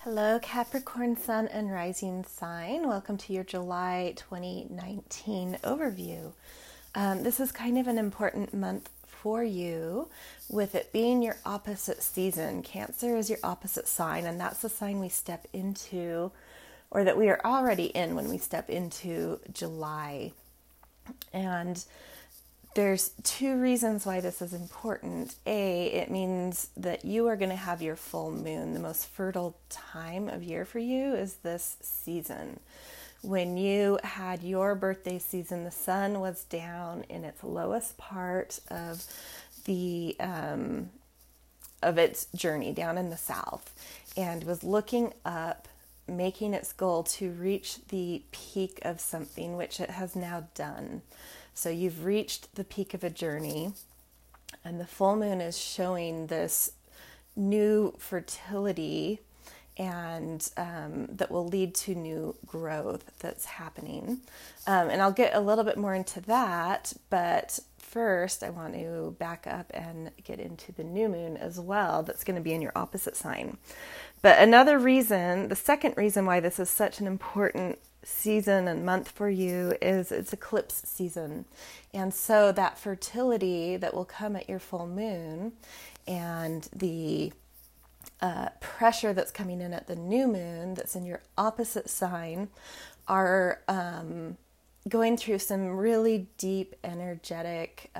Hello, Capricorn Sun and Rising sign. Welcome to your July 2019 overview. This is kind of an important month for you, with it being your opposite season. Cancer is your opposite sign, and that's the sign we step into, or that we are already in when we step into July. And there's two reasons why this is important. A, it means that you are going to have your full moon. The most fertile time of year for you is this season. When you had your birthday season, the sun was down in its lowest part of the of its journey down in the south, and was looking up, making its goal to reach the peak of something, which it has now done. So you've reached the peak of a journey, and the full moon is showing this new fertility and that will lead to new growth that's happening. And I'll get a little bit more into that, but first I want to back up and get into the new moon as well. That's going to be in your opposite sign. But another reason, the second reason why this is such an important season and month for you is it's eclipse season. And so that fertility that will come at your full moon and the pressure that's coming in at the new moon that's in your opposite sign are going through some really deep energetic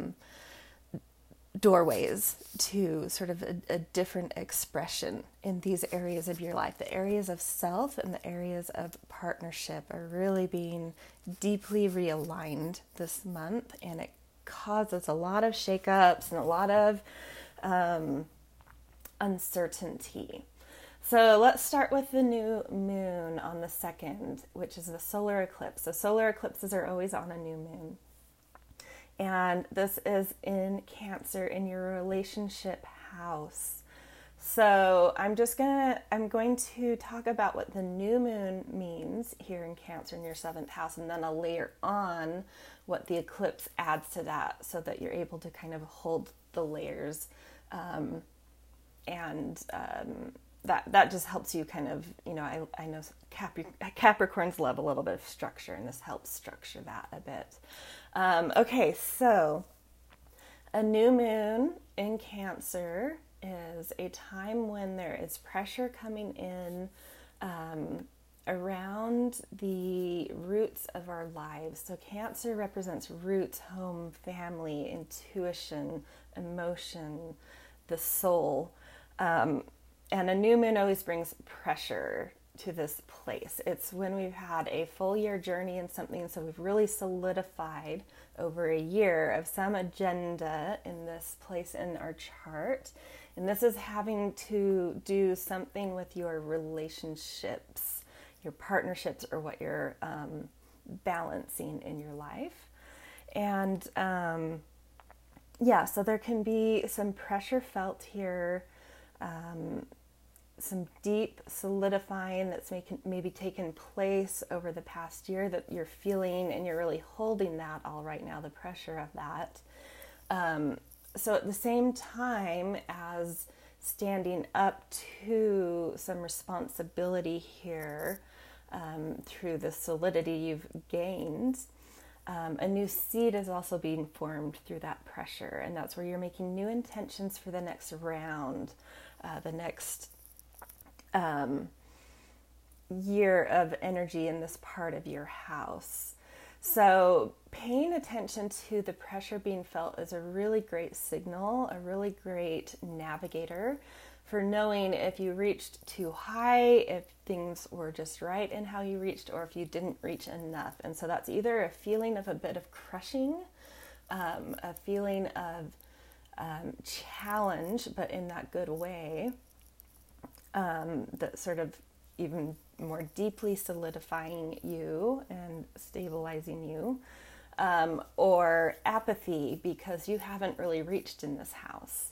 doorways to sort of a different expression in these areas of your life. The areas of self and the areas of partnership are really being deeply realigned this month, and it causes a lot of shakeups and a lot of uncertainty. So let's start with the new moon on the 2nd, which is the solar eclipse. So solar eclipses are always on a new moon. And this is in Cancer, in your relationship house. So I'm going to talk about what the new moon means here in Cancer in your 7th house, and then I'll layer on what the eclipse adds to that so that you're able to kind of hold the layers. That just helps you kind of, I know Capricorns love a little bit of structure, and this helps structure that a bit. Okay, so a new moon in Cancer is a time when there is pressure coming in around the roots of our lives. So Cancer represents roots, home, family, intuition, emotion, the soul. And a new moon always brings pressure to this place. It's when we've had a full year journey in something, so we've really solidified over a year of some agenda in this place in our chart. And this is having to do something with your relationships, your partnerships, or what you're balancing in your life. And so there can be some pressure felt here, some deep solidifying that's maybe taken place over the past year that you're feeling, and you're really holding that all right now, the pressure of that. So at the same time as standing up to some responsibility here through the solidity you've gained, a new seed is also being formed through that pressure, and that's where you're making new intentions for the next round, the next year of energy in this part of your house. So paying attention to the pressure being felt is a really great signal, a really great navigator for knowing if you reached too high, if things were just right in how you reached, or if you didn't reach enough. And so that's either a feeling of a bit of crushing, a feeling of challenge, but in that good way, that sort of even more deeply solidifying you and stabilizing you, or apathy because you haven't really reached in this house.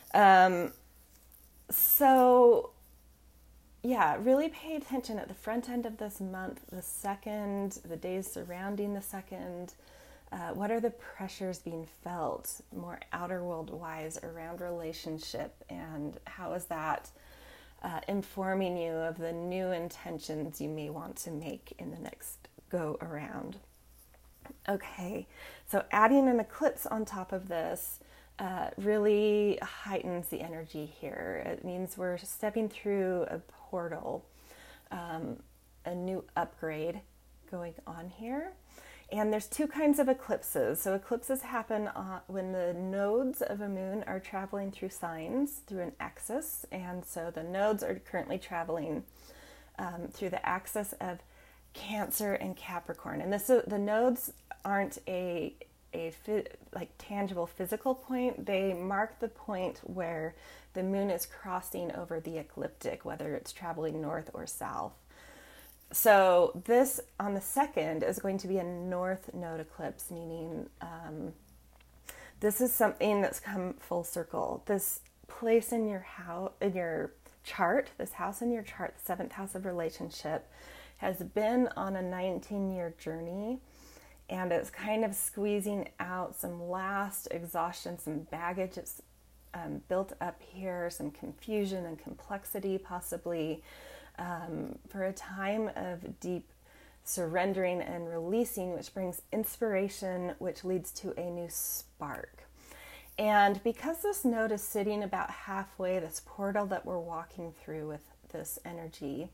Really pay attention at the front end of this month, the 2nd, the days surrounding the 2nd. What are the pressures being felt more outer world wise around relationship, and how is that informing you of the new intentions you may want to make in the next go around. Okay, so adding an eclipse on top of this really heightens the energy here. It means we're stepping through a portal, a new upgrade going on here. And there's two kinds of eclipses. So eclipses happen when the nodes of a moon are traveling through signs, through an axis. And so the nodes are currently traveling through the axis of Cancer and Capricorn. And the nodes aren't a tangible physical point. They mark the point where the moon is crossing over the ecliptic, whether it's traveling north or south. So this on the 2nd is going to be a north node eclipse, meaning this is something that's come full circle. This place in your house, in your chart, this house in your chart, the 7th house of relationship, has been on a 19-year journey, and it's kind of squeezing out some last exhaustion, some baggage that's built up here, some confusion and complexity possibly, for a time of deep surrendering and releasing, which brings inspiration, which leads to a new spark. And because this node is sitting about halfway, this portal that we're walking through with this energy,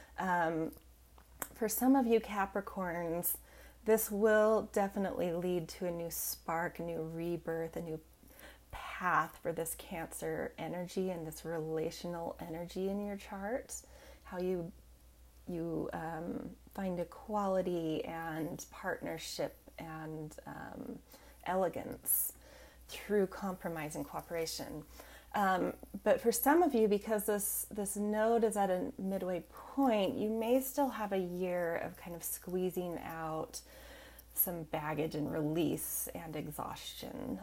for some of you Capricorns, this will definitely lead to a new spark, a new rebirth, a new path for this Cancer energy and this relational energy in your chart. How you find equality and partnership and elegance through compromise and cooperation. But for some of you, because this node is at a midway point, you may still have a year of kind of squeezing out some baggage and release and exhaustion.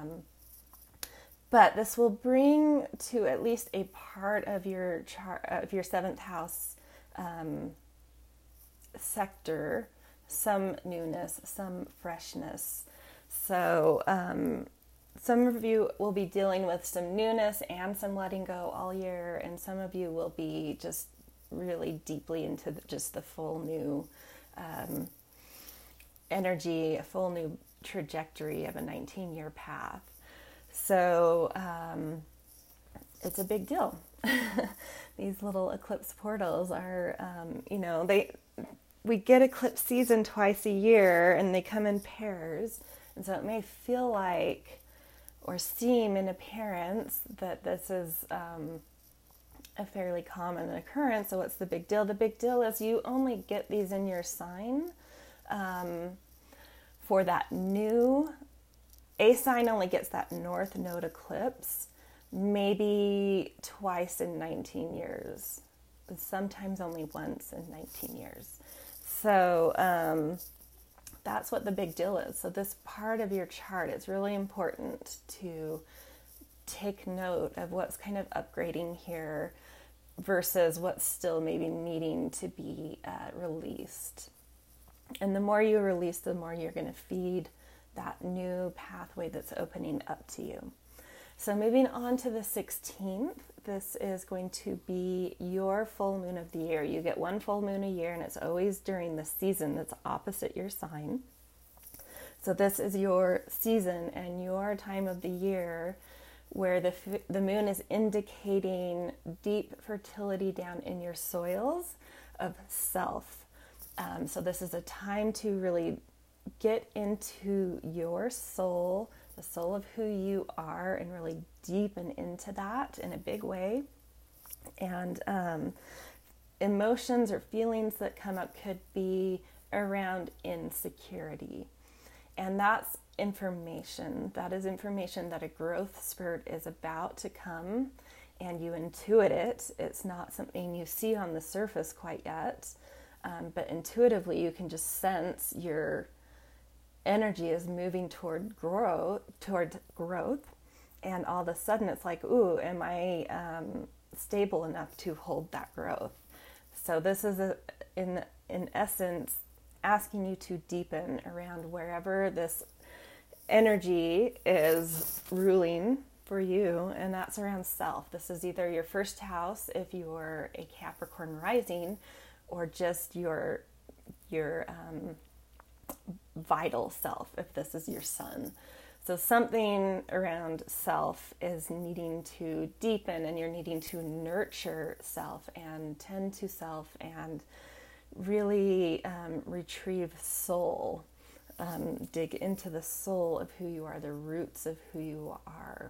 But this will bring to at least a part of your chart, of your 7th house sector, some newness, some freshness. So some of you will be dealing with some newness and some letting go all year, and some of you will be just really deeply into just the full new energy, a full new trajectory of a 19-year path. So it's a big deal. These little eclipse portals are, we get eclipse season twice a year, and they come in pairs. And so it may feel like or seem in appearance that this is a fairly common occurrence. So what's the big deal? The big deal is you only get these in your sign for that new. A sign only gets that north node eclipse maybe twice in 19 years, sometimes only once in 19 years. So that's what the big deal is. So this part of your chart, it's really important to take note of what's kind of upgrading here versus what's still maybe needing to be released. And the more you release, the more you're going to feed that new pathway that's opening up to you. So moving on to the 16th, this is going to be your full moon of the year. You get one full moon a year, and it's always during the season that's opposite your sign. So this is your season and your time of the year where the moon is indicating deep fertility down in your soils of self. So this is a time to really get into your soul, the soul of who you are, and really deepen into that in a big way. And emotions or feelings that come up could be around insecurity. And that's information. That is information that a growth spurt is about to come, and you intuit it. It's not something you see on the surface quite yet, but intuitively you can just sense your energy is moving toward growth, and all of a sudden it's like, ooh, am I stable enough to hold that growth? So this is in essence asking you to deepen around wherever this energy is ruling for you, and that's around self. This is either your first house if you're a Capricorn rising, or just your vital self if this is your sun. So something around self is needing to deepen, and you're needing to nurture self and tend to self and really retrieve soul, dig into the soul of who you are, the roots of who you are.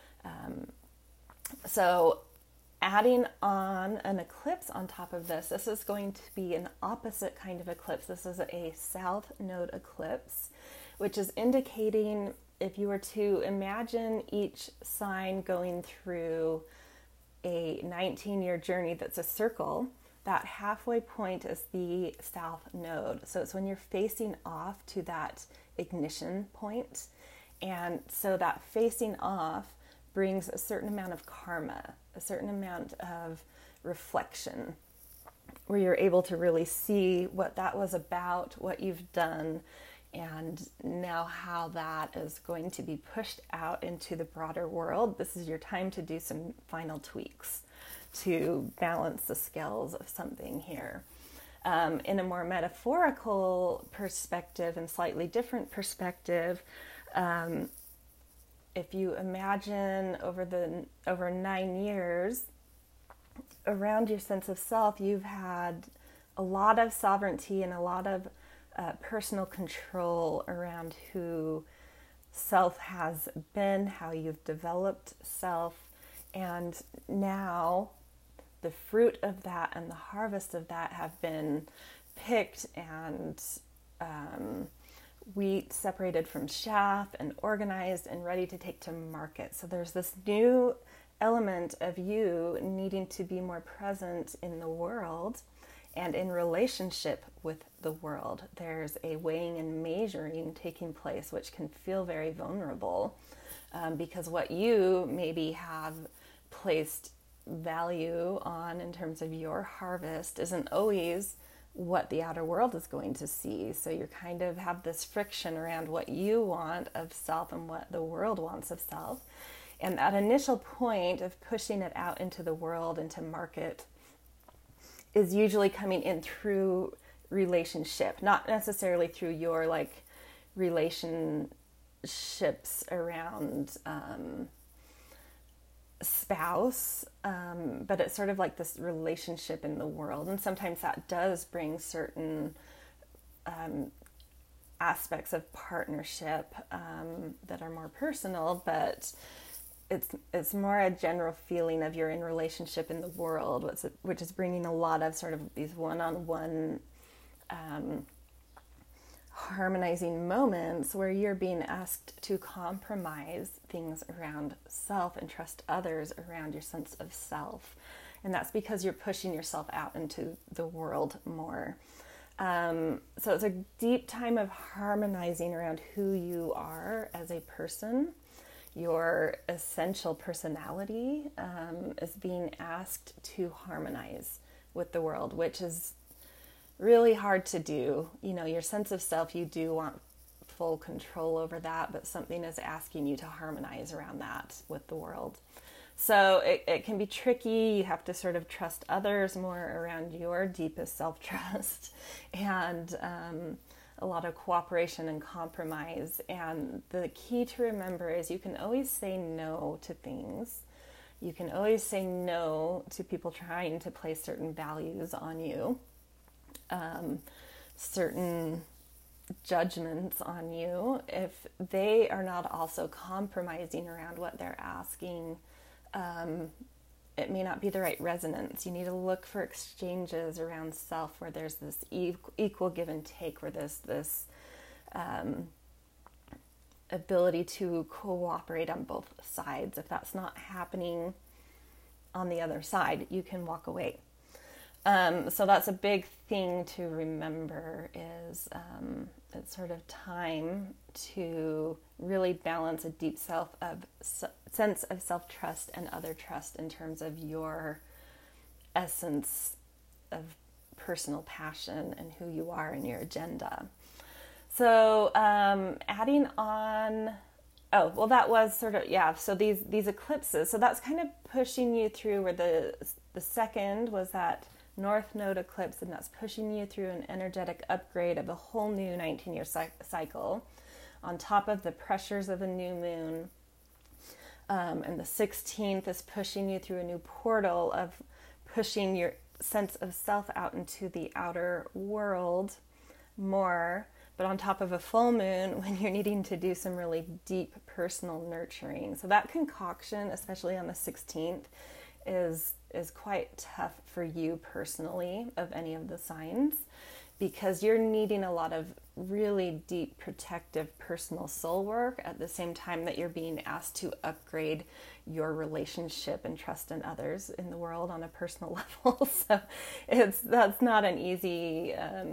So adding on an eclipse on top of this, this is going to be an opposite kind of eclipse. This is a south node eclipse, which is indicating, if you were to imagine each sign going through a 19-year journey that's a circle, that halfway point is the south node. So it's when you're facing off to that ignition point. And so that facing off brings a certain amount of karma, a certain amount of reflection, where you're able to really see what that was about, what you've done, and now how that is going to be pushed out into the broader world. This is your time to do some final tweaks to balance the scales of something here. In a more metaphorical perspective and slightly different perspective, if you imagine over 9 years around your sense of self, you've had a lot of sovereignty and a lot of personal control around who self has been, how you've developed self, and now the fruit of that and the harvest of that have been picked, and wheat separated from chaff and organized and ready to take to market. So there's this new element of you needing to be more present in the world and in relationship with the world. There's a weighing and measuring taking place, which can feel very vulnerable, because what you maybe have placed value on in terms of your harvest isn't always what the outer world is going to see. So you kind of have this friction around what you want of self and what the world wants of self. And that initial point of pushing it out into the world, into market, is usually coming in through relationship, not necessarily through your relationships around spouse, but it's sort of like this relationship in the world. And sometimes that does bring certain aspects of partnership that are more personal, but it's more a general feeling of you're in relationship in the world, which is bringing a lot of sort of these one-on-one harmonizing moments where you're being asked to compromise things around self and trust others around your sense of self. And that's because you're pushing yourself out into the world more. So it's a deep time of harmonizing around who you are as a person. Your essential personality is being asked to harmonize with the world, which is really hard to do. You know, your sense of self, you do want full control over that, but something is asking you to harmonize around that with the world. So it can be tricky. You have to sort of trust others more around your deepest self-trust, and a lot of cooperation and compromise. And the key to remember is you can always say no to things. You can always say no to people trying to place certain values on you, certain judgments on you, if they are not also compromising around what they're asking. It may not be the right resonance. You need to look for exchanges around self where there's this equal give and take, where there's this ability to cooperate on both sides. If that's not happening on the other side, you can walk away. So that's a big thing to remember, is it's sort of time to really balance a deep sense of self-trust and other trust in terms of your essence of personal passion and who you are and your agenda. So adding on Oh, well, that was sort of, yeah. So these eclipses, so that's kind of pushing you through where the second was that North Node eclipse, and that's pushing you through an energetic upgrade of a whole new 19-year cycle on top of the pressures of a new moon. And the 16th is pushing you through a new portal of pushing your sense of self out into the outer world more, but on top of a full moon when you're needing to do some really deep personal nurturing. So that concoction, especially on the 16th, is quite tough for you personally of any of the signs, because you're needing a lot of really deep protective personal soul work at the same time that you're being asked to upgrade your relationship and trust in others in the world on a personal level. So that's not an easy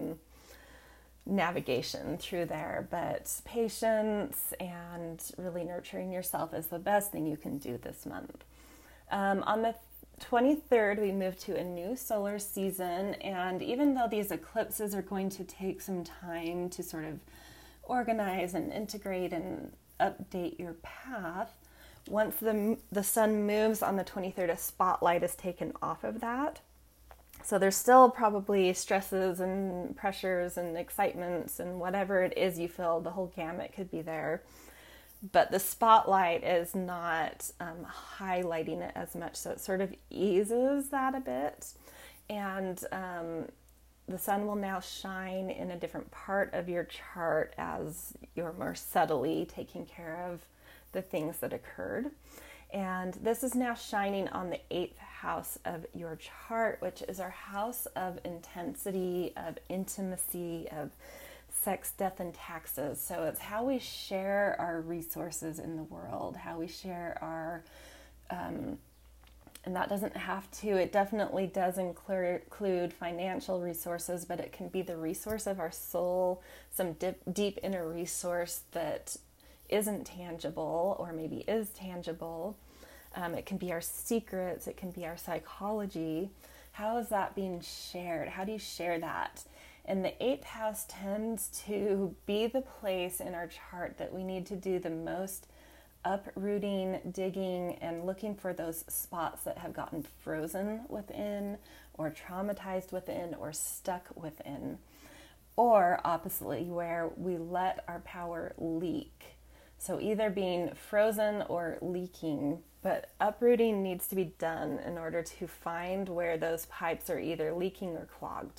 navigation through there, but patience and really nurturing yourself is the best thing you can do this month. On the 23rd, we move to a new solar season, and even though these eclipses are going to take some time to sort of organize and integrate and update your path, once the sun moves on the 23rd, a spotlight is taken off of that. So there's still probably stresses and pressures and excitements and whatever it is you feel, the whole gamut could be there. But the spotlight is not highlighting it as much, so it sort of eases that a bit. And the sun will now shine in a different part of your chart as you're more subtly taking care of the things that occurred. And this is now shining on the 8th house of your chart, which is our house of intensity, of intimacy, of sex, death, and taxes. So it's how we share our resources in the world, how we share our, and that doesn't have to, it definitely does include financial resources, but it can be the resource of our soul, some deep inner resource that isn't tangible or maybe is tangible. It can be our secrets, it can be our psychology. How is that being shared? How do you share that? And the 8th house tends to be the place in our chart that we need to do the most uprooting, digging, and looking for those spots that have gotten frozen within, or traumatized within, or stuck within. Or oppositely, where we let our power leak. So either being frozen or leaking, but uprooting needs to be done in order to find where those pipes are either leaking or clogged.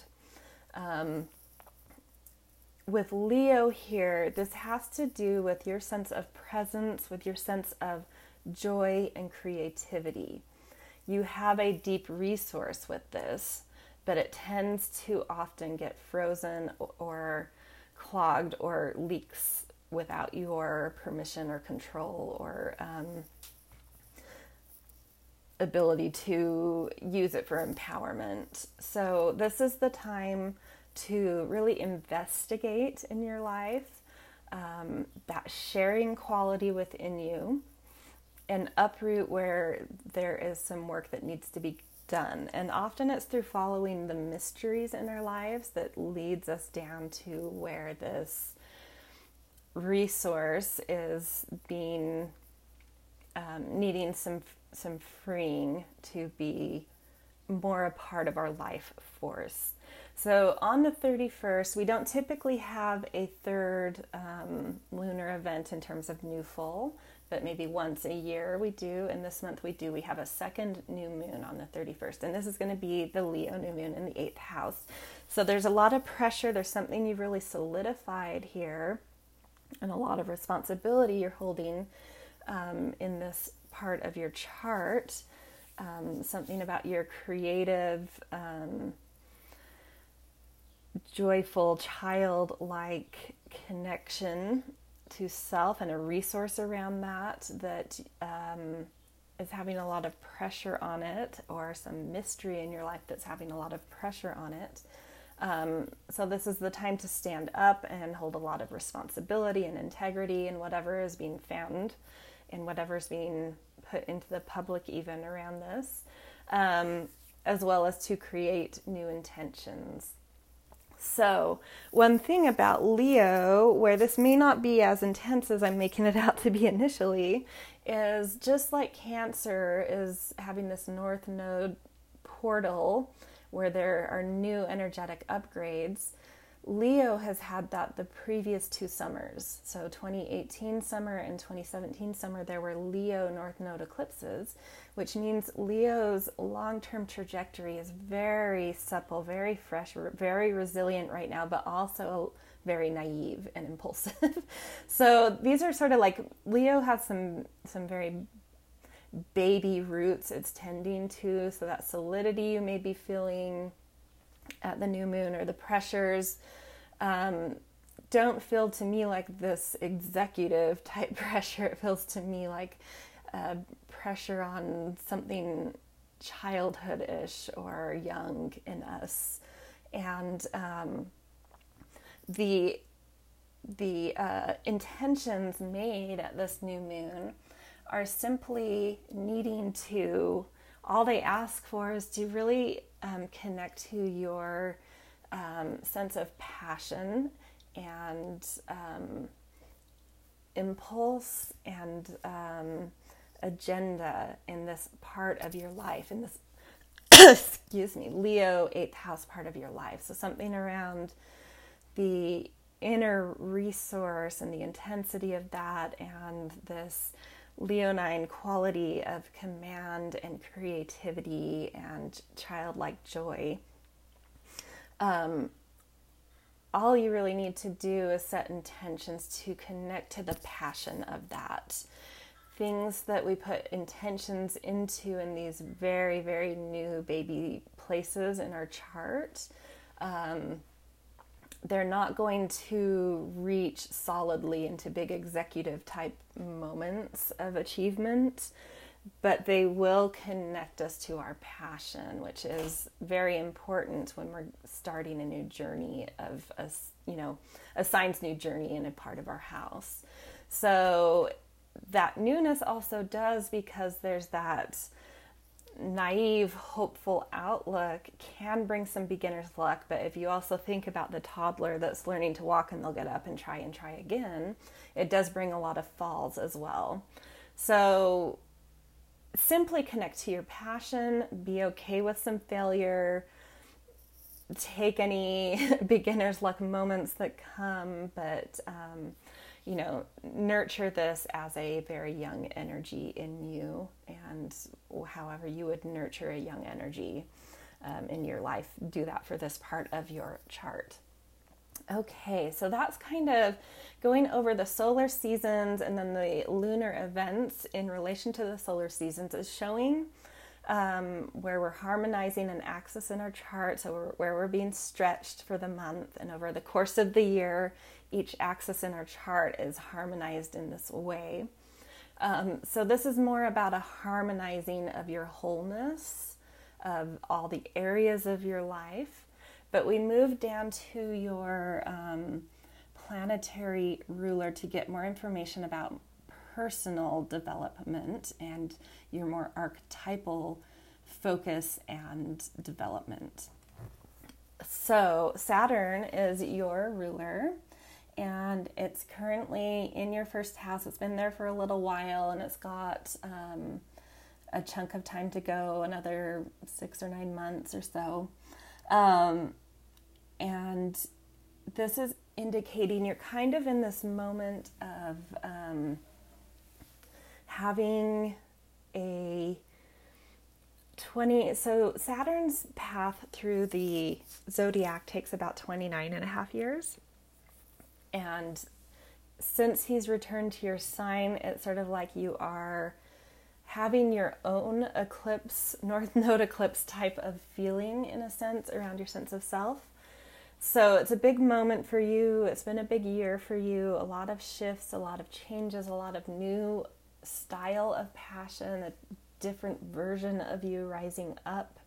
With Leo here, this has to do with your sense of presence, with your sense of joy and creativity. You have a deep resource with this, but it tends to often get frozen or clogged or leaks without your permission or control or ability to use it for empowerment. So this is the time to really investigate in your life that sharing quality within you and uproot where there is some work that needs to be done. And often it's through following the mysteries in our lives that leads us down to where this resource is being needing some freeing to be more a part of our life force. So on the 31st, we don't typically have a third lunar event in terms of new full, but maybe once a year we do. And this month we do. We have a second new moon on the 31st. And this is going to be the Leo new moon in the 8th house. So there's a lot of pressure. There's something you've really solidified here and a lot of responsibility you're holding in this part of your chart. Something about your creative, joyful, childlike connection to self and a resource around that is having a lot of pressure on it, or some mystery in your life that's having a lot of pressure on it. So this is the time to stand up and hold a lot of responsibility and integrity in whatever is being found and whatever's being put into the public even around this, as well as to create new intentions. So one thing about Leo, where this may not be as intense as I'm making it out to be initially, is just like Cancer is having this North Node portal where there are new energetic upgrades. Leo has had that the previous 2 summers. So 2018 summer and 2017 summer, there were Leo North Node eclipses, which means Leo's long-term trajectory is very supple, very fresh, very resilient right now, but also very naive and impulsive. So these are sort of like, Leo has some very baby roots it's tending to, so that solidity you may be feeling at the new moon, or the pressures, don't feel to me like this executive type pressure. It feels to me like pressure on something childhood-ish or young in us. And the intentions made at this new moon are simply needing to, all they ask for is to really connect to your sense of passion and impulse and agenda in this part of your life, in this excuse me, Leo 8th house part of your life. So something around the inner resource and the intensity of that, and this Leonine quality of command and creativity and childlike joy. All you really need to do is set intentions to connect to the passion of that. Things that we put intentions into in these very, very new baby places in our chart, they're not going to reach solidly into big executive type moments of achievement, but they will connect us to our passion, which is very important when we're starting a new journey of a sign's new journey in a part of our house. So that newness also does, because there's that naive, hopeful outlook, can bring some beginner's luck. But if you also think about the toddler that's learning to walk and they'll get up and try again, it does bring a lot of falls as well. So simply connect to your passion, be okay with some failure, take any beginner's luck moments that come, but nurture this as a very young energy in you, and however you would nurture a young energy in your life, do that for this part of your chart. Okay, so that's kind of going over the solar seasons, and then the lunar events in relation to the solar seasons is showing where we're harmonizing an axis in our chart, so where we're being stretched for the month, and over the course of the year, each axis in our chart is harmonized in this way. So this is more about a harmonizing of your wholeness, of all the areas of your life. But we move down to your planetary ruler to get more information about personal development and your more archetypal focus and development. So Saturn is your ruler, and it's currently in your first house. It's been there for a little while, and it's got a chunk of time to go, another 6 or 9 months or so. And this is indicating you're kind of in this moment of having a so Saturn's path through the zodiac takes about 29 and a half years. And since he's returned to your sign, it's sort of like you are having your own eclipse, North Node eclipse type of feeling, in a sense, around your sense of self. So it's a big moment for you. It's been a big year for you. A lot of shifts, a lot of changes, a lot of new style of passion, a different version of you rising up,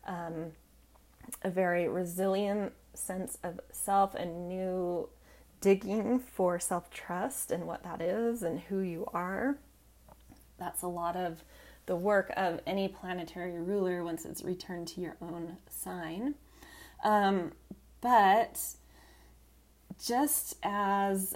a very resilient sense of self, and new digging for self-trust and what that is and who you are. That's a lot of the work of any planetary ruler once it's returned to your own sign. But just as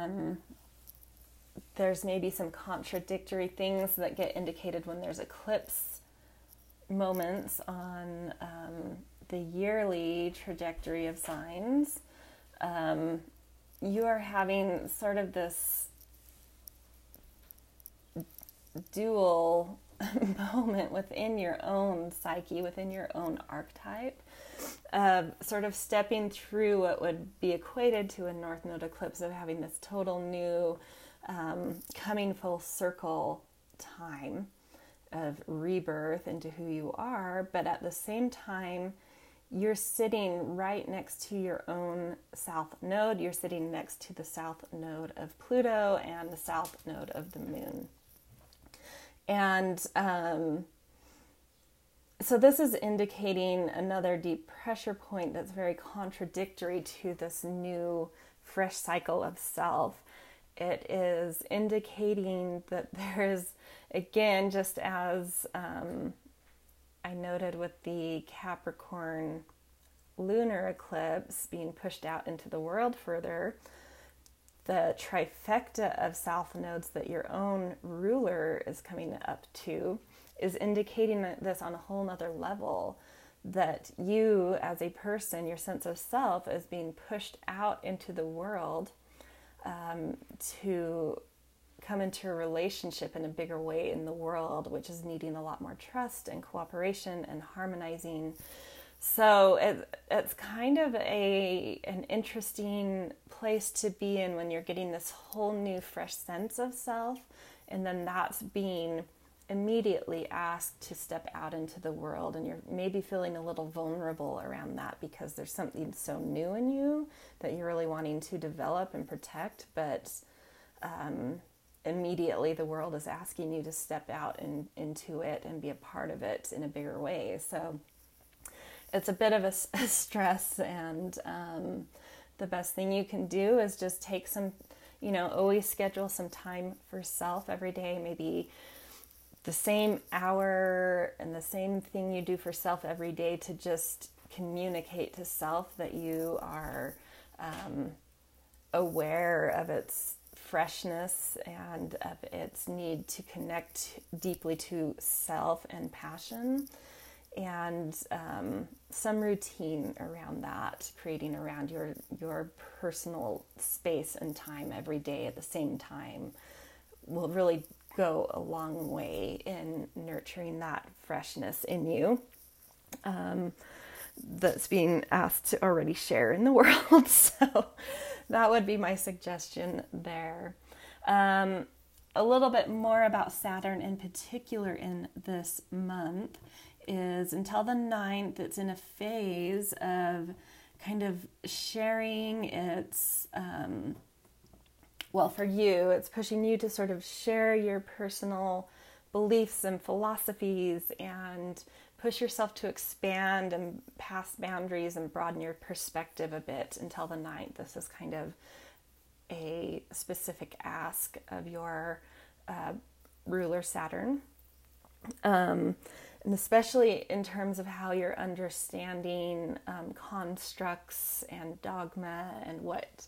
there's maybe some contradictory things that get indicated when there's eclipse moments on the yearly trajectory of signs, you are having sort of this dual moment within your own psyche, within your own archetype, of sort of stepping through what would be equated to a North Node eclipse, of having this total new coming full circle time of rebirth into who you are, but at the same time you're sitting right next to your own south node. You're sitting next to the south node of Pluto and the south node of the moon. And so this is indicating another deep pressure point that's very contradictory to this new fresh cycle of self. It is indicating that there's, again, just as I noted with the Capricorn lunar eclipse being pushed out into the world further, the trifecta of south nodes that your own ruler is coming up to is indicating this on a whole nother level, that you as a person, your sense of self, is being pushed out into the world to come into a relationship in a bigger way in the world, which is needing a lot more trust and cooperation and harmonizing. So it's kind of an interesting place to be in when you're getting this whole new fresh sense of self, and then that's being immediately asked to step out into the world, and you're maybe feeling a little vulnerable around that because there's something so new in you that you're really wanting to develop and protect, but immediately the world is asking you to step out into it and be a part of it in a bigger way. So it's a bit of a stress, and the best thing you can do is just take some, always schedule some time for self every day, maybe the same hour and the same thing you do for self every day, to just communicate to self that you are aware of its freshness and of its need to connect deeply to self and passion, and some routine around that, creating around your personal space and time every day at the same time will really go a long way in nurturing that freshness in you that's being asked to already share in the world. So that would be my suggestion there. A little bit more about Saturn in particular in this month is until the 9th, it's in a phase of kind of sharing its for you, it's pushing you to sort of share your personal beliefs and philosophies and push yourself to expand and pass boundaries and broaden your perspective a bit until the 9th. This is kind of a specific ask of your ruler Saturn. And especially in terms of how you're understanding constructs and dogma and what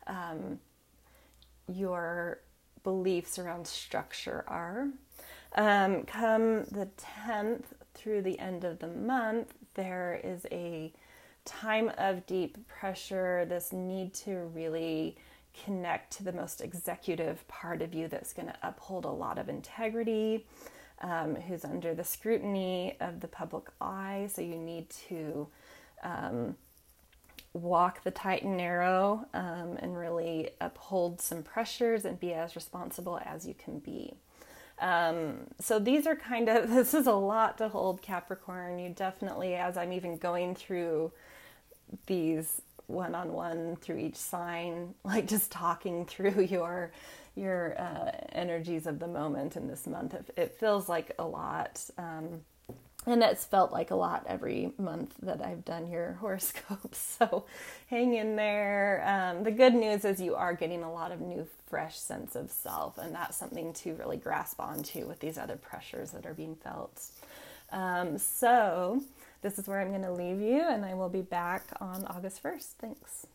your beliefs around structure are. Come the 10th through the end of the month, there is a time of deep pressure, this need to really connect to the most executive part of you that's going to uphold a lot of integrity, who's under the scrutiny of the public eye. So you need to walk the tight and narrow and really uphold some pressures and be as responsible as you can be. So these are this is a lot to hold, Capricorn. You definitely, as I'm even going through these one-on-one through each sign, like just talking through your energies of the moment in this month, it feels like a lot. And it's felt like a lot every month that I've done your horoscope. So hang in there. The good news is you are getting a lot of new, fresh sense of self. And that's something to really grasp onto with these other pressures that are being felt. So this is where I'm going to leave you, and I will be back on August 1st. Thanks.